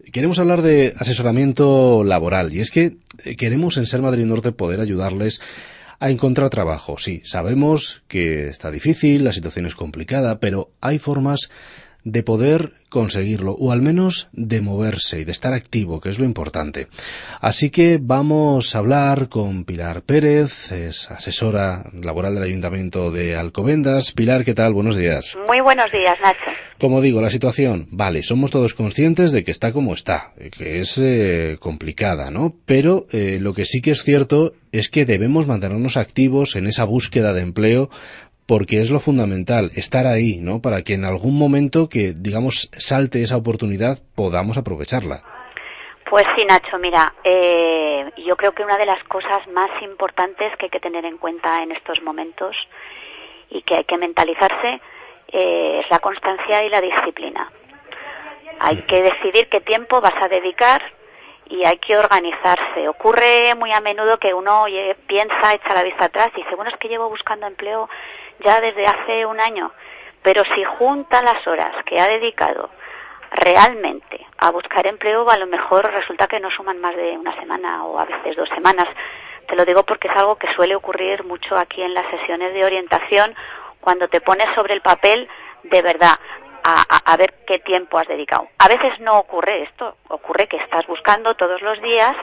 Queremos hablar de asesoramiento laboral y es que queremos en Ser Madrid Norte poder ayudarles a encontrar trabajo. Sí, sabemos que está difícil, la situación es complicada, pero hay formas de poder conseguirlo, o al menos de moverse y de estar activo, que es lo importante. Así que vamos a hablar con Pilar Pérez, es asesora laboral del Ayuntamiento de Alcobendas. Pilar, ¿qué tal? Buenos días. Muy buenos días, Nacho. Como digo, la situación, vale, somos todos conscientes de que está como está, que es complicada, ¿no? Pero lo que sí que es cierto es que debemos mantenernos activos en esa búsqueda de empleo, porque es lo fundamental, estar ahí, ¿no? Para que en algún momento que, digamos, salte esa oportunidad, podamos aprovecharla. Pues sí, Nacho, mira, yo creo que una de las cosas más importantes que hay que tener en cuenta en estos momentos y que hay que mentalizarse es la constancia y la disciplina. Hay que decidir qué tiempo vas a dedicar y hay que organizarse. Ocurre muy a menudo que uno piensa, echa la vista atrás y dice, bueno, es que llevo buscando empleo ya desde hace un año, pero si junta las horas que ha dedicado realmente a buscar empleo, a lo mejor resulta que no suman más de una semana o a veces 2 semanas. Te lo digo porque es algo que suele ocurrir mucho aquí en las sesiones de orientación, cuando te pones sobre el papel de verdad a ver qué tiempo has dedicado. A veces no ocurre esto, ocurre que estás buscando todos los días,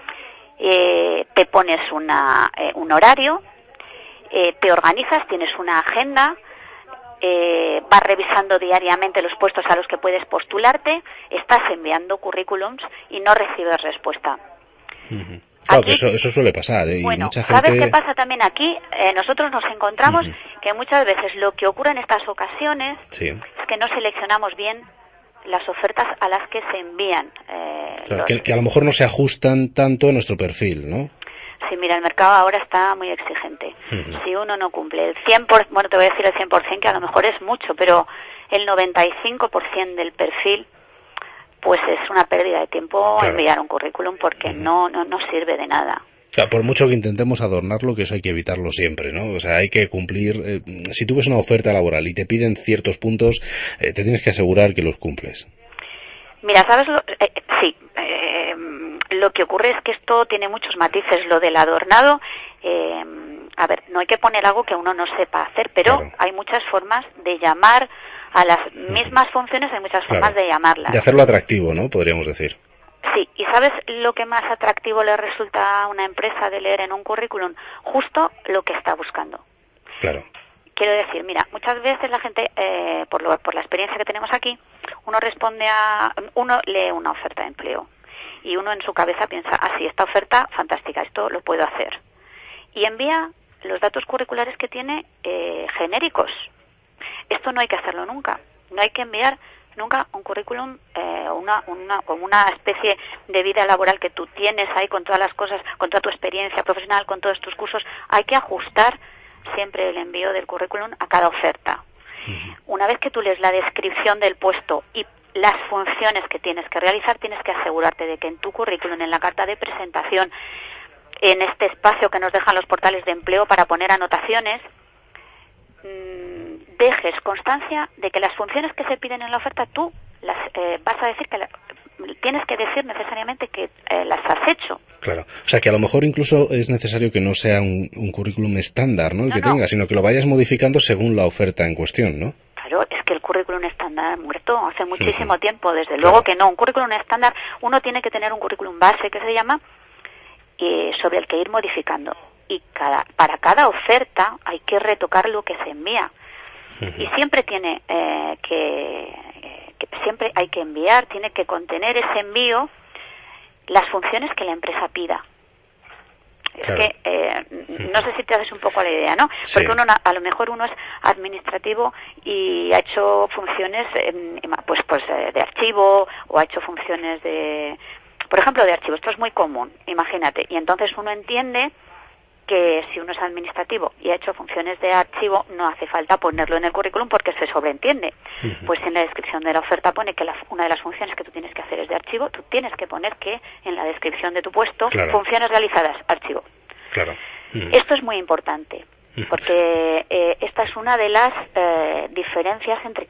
te pones un horario, te organizas, tienes una agenda, vas revisando diariamente los puestos a los que puedes postularte, estás enviando currículums y no recibes respuesta. Uh-huh. Claro, aquí, que eso suele pasar, ¿eh? Bueno, y mucha gente... ¿sabes qué pasa también aquí? Nosotros nos encontramos que muchas veces lo que ocurre en estas ocasiones es que no seleccionamos bien las ofertas a las que se envían. Claro, que a lo mejor no se ajustan tanto a nuestro perfil, ¿no? Sí, mira, el mercado ahora está muy exigente. Si uno no cumple el 100%, bueno, te voy a decir el 100%, que a lo mejor es mucho, pero el 95% del perfil, pues es una pérdida de tiempo enviar un currículum porque no sirve de nada. Claro, por mucho que intentemos adornarlo, que eso hay que evitarlo siempre, ¿no? O sea, hay que cumplir... si tú ves una oferta laboral y te piden ciertos puntos, te tienes que asegurar que los cumples. Mira, ¿sabes? Lo que ocurre es que esto tiene muchos matices. Lo del adornado, a ver, no hay que poner algo que uno no sepa hacer, pero hay muchas formas de llamar a las mismas funciones, hay muchas formas de llamarlas. De hacerlo atractivo, ¿no? Podríamos decir. Sí, ¿y sabes lo que más atractivo le resulta a una empresa de leer en un currículum? Justo lo que está buscando. Claro. Quiero decir, mira, muchas veces la gente, por la experiencia que tenemos aquí, uno lee una oferta de empleo y uno en su cabeza piensa, sí, esta oferta, fantástica, esto lo puedo hacer. Y envía los datos curriculares que tiene genéricos. Esto no hay que hacerlo nunca. No hay que enviar nunca un currículum como una especie de vida laboral que tú tienes ahí con todas las cosas, con toda tu experiencia profesional, con todos tus cursos. Hay que ajustar siempre el envío del currículum a cada oferta. Una vez que tú lees la descripción del puesto y las funciones que tienes que realizar, tienes que asegurarte de que en tu currículum, en la carta de presentación, en este espacio que nos dejan los portales de empleo para poner anotaciones, dejes constancia de que las funciones que se piden en la oferta tú las vas a decir que tienes que decir necesariamente que las has hecho. Claro, o sea que a lo mejor incluso es necesario que no sea un currículum estándar, ¿no? El que tenga, sino que lo vayas modificando según la oferta en cuestión, ¿no? Claro, es que el currículum estándar ha muerto hace muchísimo tiempo, desde luego que no. Un currículum estándar, uno tiene que tener un currículum base, que se llama, sobre el que ir modificando. Y para cada oferta hay que retocar lo que se envía. Y siempre siempre hay que enviar, tiene que contener ese envío las funciones que la empresa pida. Es que no sé si te haces un poco la idea, ¿no? Porque a lo mejor uno es administrativo y ha hecho funciones de archivo, o ha hecho funciones por ejemplo, de archivo. Esto es muy común, imagínate. Y entonces uno entiende que si uno es administrativo y ha hecho funciones de archivo, no hace falta ponerlo en el currículum porque se sobreentiende. Pues en la descripción de la oferta pone que una de las funciones que tú tienes que hacer es de archivo. Tú tienes que poner que en la descripción de tu puesto, funciones realizadas, archivo. Claro. Esto es muy importante porque esta es una de las diferencias entre que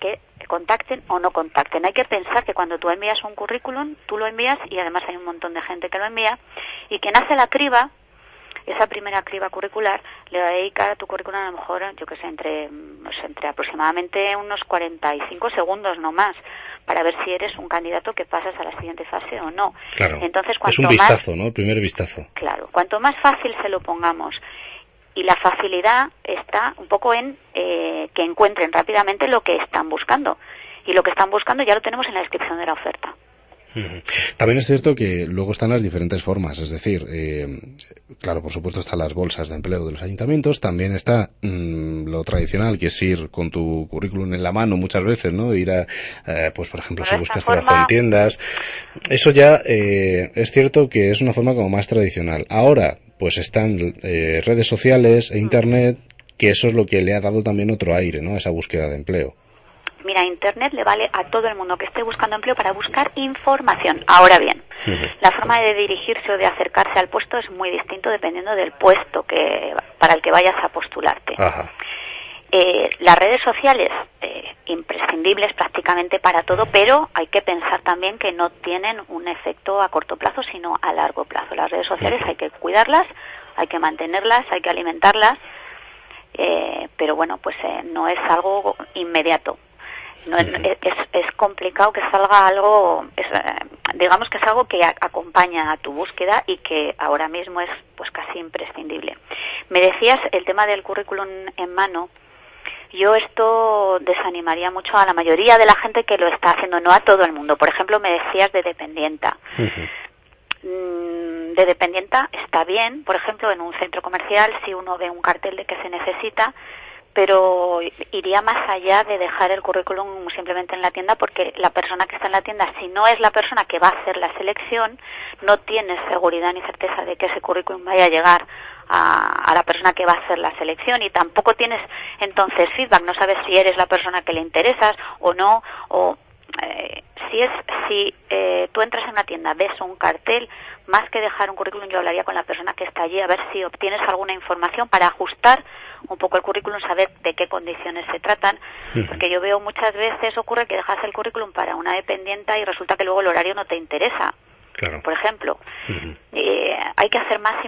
que contacten o no contacten. Hay que pensar que cuando tú envías un currículum, tú lo envías y además hay un montón de gente que lo envía, y quien hace la criba, esa primera criba curricular, le va a dedicar a tu currículum a lo mejor, yo que sé, entre aproximadamente unos 45 segundos, no más, para ver si eres un candidato que pasas a la siguiente fase o no. Claro, entonces, es un vistazo, ¿no? El primer vistazo. Claro, cuanto más fácil se lo pongamos, y la facilidad está un poco en que encuentren rápidamente lo que están buscando, y lo que están buscando ya lo tenemos en la descripción de la oferta. También es cierto que luego están las diferentes formas, es decir, claro, por supuesto están las bolsas de empleo de los ayuntamientos, también está lo tradicional, que es ir con tu currículum en la mano muchas veces, ¿no? Ir a, pues por ejemplo, si buscas trabajo en tiendas. Eso ya es cierto que es una forma como más tradicional. Ahora, pues están redes sociales e internet, que eso es lo que le ha dado también otro aire, ¿no? A esa búsqueda de empleo. Mira, Internet le vale a todo el mundo que esté buscando empleo para buscar información. Ahora bien, la forma de dirigirse o de acercarse al puesto es muy distinto dependiendo del puesto para el que vayas a postularte. Las redes sociales, imprescindibles prácticamente para todo, pero hay que pensar también que no tienen un efecto a corto plazo, sino a largo plazo. Las redes sociales hay que cuidarlas, hay que mantenerlas, hay que alimentarlas, pero bueno, pues no es algo inmediato. No es complicado que salga algo, digamos que es algo que acompaña a tu búsqueda y que ahora mismo es pues casi imprescindible. Me decías el tema del currículum en mano. Yo esto desanimaría mucho a la mayoría de la gente que lo está haciendo, no a todo el mundo. Por ejemplo, me decías de dependienta. De dependienta está bien, por ejemplo, en un centro comercial, si uno ve un cartel de que se necesita, pero iría más allá de dejar el currículum simplemente en la tienda, porque la persona que está en la tienda, si no es la persona que va a hacer la selección, no tienes seguridad ni certeza de que ese currículum vaya a llegar a la persona que va a hacer la selección, y tampoco tienes entonces feedback, no sabes si eres la persona que le interesas o no, o si tú entras en una tienda, ves un cartel, más que dejar un currículum, yo hablaría con la persona que está allí a ver si obtienes alguna información para ajustar un poco el currículum, saber de qué condiciones se tratan, porque yo veo muchas veces ocurre que dejas el currículum para una dependienta y resulta que luego el horario no te interesa. Claro. Por ejemplo, hay que hacer más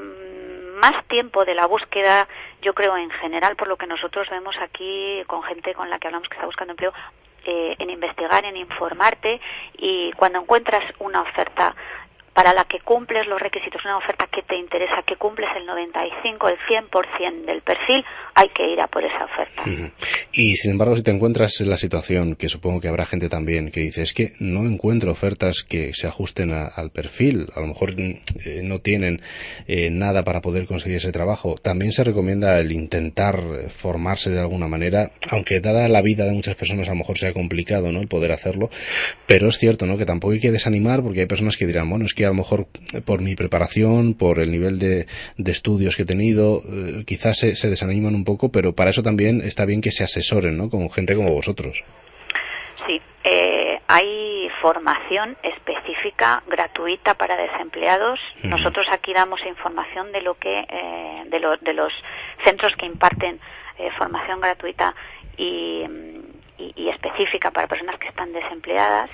tiempo de la búsqueda, yo creo en general, por lo que nosotros vemos aquí con gente con la que hablamos que está buscando empleo, en investigar, en informarte, y cuando encuentras una oferta para la que cumples los requisitos, una oferta que te interesa, que cumples el 95, el 100% del perfil, hay que ir a por esa oferta. Y sin embargo, si te encuentras en la situación, que supongo que habrá gente también que dice, es que no encuentro ofertas que se ajusten al perfil, a lo mejor no tienen nada para poder conseguir ese trabajo, también se recomienda el intentar formarse de alguna manera, aunque dada la vida de muchas personas a lo mejor sea complicado, ¿no?, el poder hacerlo, pero es cierto, ¿no?, que tampoco hay que desanimar, porque hay personas que dirán, bueno, es que a lo mejor por mi preparación, por el nivel de estudios que he tenido, quizás se desaniman un poco, pero para eso también está bien que se asesoren, ¿no?, con gente como vosotros. Sí, hay formación específica gratuita para desempleados. Nosotros aquí damos información de lo que de los centros que imparten formación gratuita y específica para personas que están desempleadas.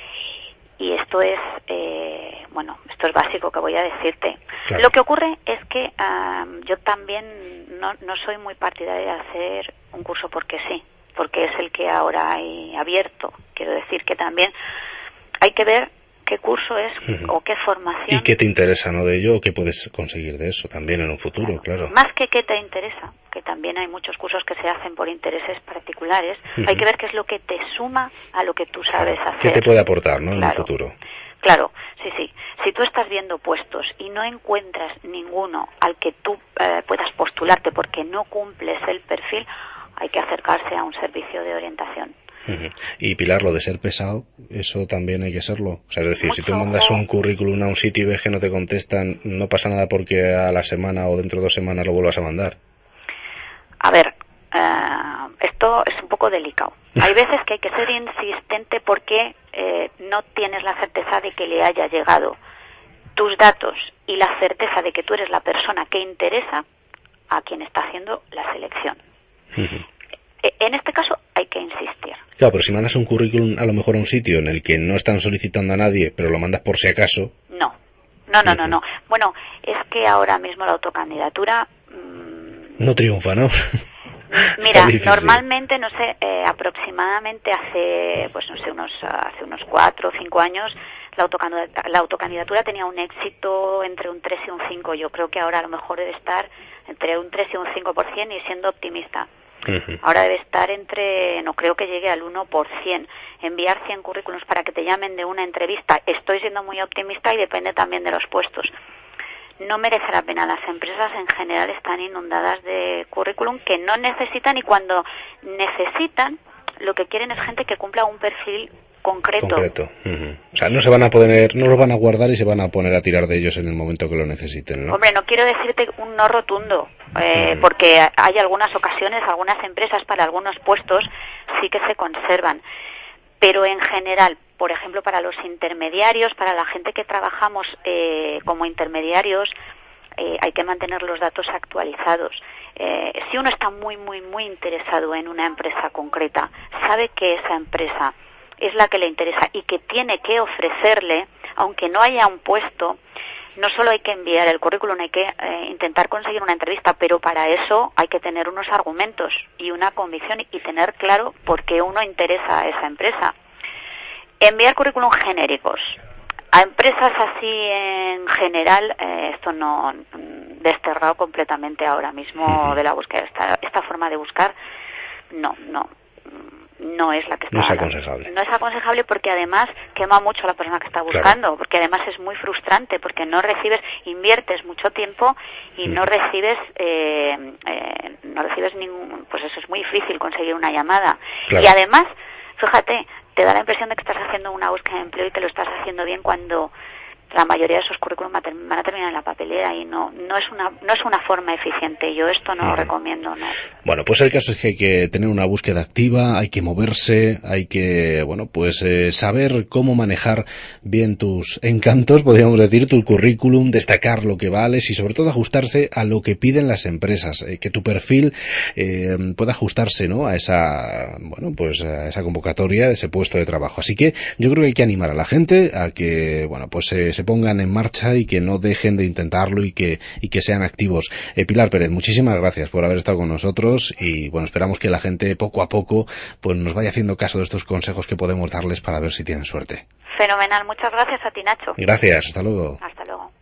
Y esto es esto es básico que voy a decirte. Claro. Lo que ocurre es que yo también no soy muy partidaria de hacer un curso porque sí, porque es el que ahora hay abierto. Quiero decir que también hay que ver qué curso es o qué formación. Y qué te interesa, ¿no?, de ello, o qué puedes conseguir de eso también en un futuro, claro. Más que qué te interesa, que también hay muchos cursos que se hacen por intereses particulares, hay que ver qué es lo que te suma a lo que tú sabes hacer. ¿Qué te puede aportar, ¿no?, en un futuro? Claro, sí. Si tú estás viendo puestos y no encuentras ninguno al que tú puedas postularte porque no cumples el perfil, hay que acercarse a un servicio de orientación. Y Pilar, lo de ser pesado, eso también hay que serlo. O sea, es decir, si tú mandas un currículum a un sitio y ves que no te contestan, no pasa nada porque a la semana o dentro de 2 semanas lo vuelvas a mandar. A ver, esto es un poco delicado. Hay veces que hay que ser insistente porque no tienes la certeza de que le haya llegado tus datos y la certeza de que tú eres la persona que interesa a quien está haciendo la selección. En este caso hay que insistir. Claro, pero si mandas un currículum a lo mejor a un sitio en el que no están solicitando a nadie, pero lo mandas por si acaso... No. Bueno, es que ahora mismo la autocandidatura... no triunfa, ¿no? Mira, normalmente, no sé, aproximadamente hace unos 4 o 5 años, la autocandidatura tenía un éxito entre un 3 y un 5. Yo creo que ahora a lo mejor debe estar entre un 3 y un 5%, y siendo optimista. Ahora debe estar no creo que llegue al 1%. Enviar 100 currículums para que te llamen de una entrevista, estoy siendo muy optimista, y depende también de los puestos. No merece la pena. Las empresas en general están inundadas de currículum que no necesitan, y cuando necesitan, lo que quieren es gente que cumpla un perfil concreto. O sea, no los van a guardar y se van a poner a tirar de ellos en el momento que lo necesiten, ¿no? Hombre, no quiero decirte un no rotundo, porque hay algunas ocasiones, algunas empresas para algunos puestos sí que se conservan, pero en general, por ejemplo, para los intermediarios, para la gente que trabajamos como intermediarios, hay que mantener los datos actualizados. Si uno está muy interesado en una empresa concreta, sabe que esa empresa es la que le interesa y que tiene que ofrecerle, aunque no haya un puesto, no solo hay que enviar el currículum, hay que intentar conseguir una entrevista, pero para eso hay que tener unos argumentos y una convicción y tener claro por qué uno interesa a esa empresa. Enviar currículum genéricos a empresas así en general, esto no, desterrado completamente ahora mismo de la búsqueda. Esta forma de buscar no es la que está. No es aconsejable. No es aconsejable, porque además quema mucho a la persona que está buscando, claro. Porque además es muy frustrante, porque no recibes, inviertes mucho tiempo y no recibes ningún, pues eso, es muy difícil conseguir una llamada. Claro. Y además, fíjate, te da la impresión de que estás haciendo una búsqueda de empleo y que lo estás haciendo bien, cuando la mayoría de esos currículums van a terminar en la papelera, y no es una forma eficiente. Yo esto no lo recomiendo, ¿no? Bueno, pues el caso es que hay que tener una búsqueda activa, hay que moverse, hay que, saber cómo manejar bien tus encantos, podríamos decir, tu currículum, destacar lo que vales y sobre todo ajustarse a lo que piden las empresas, que tu perfil pueda ajustarse, ¿no?, a esa, a esa convocatoria, a ese puesto de trabajo. Así que yo creo que hay que animar a la gente a que, se pongan en marcha y que no dejen de intentarlo y que sean activos. Pilar Pérez, muchísimas gracias por haber estado con nosotros, y esperamos que la gente poco a poco pues nos vaya haciendo caso de estos consejos que podemos darles para ver si tienen suerte. Fenomenal, muchas gracias a ti, Nacho. Gracias, hasta luego. Hasta luego.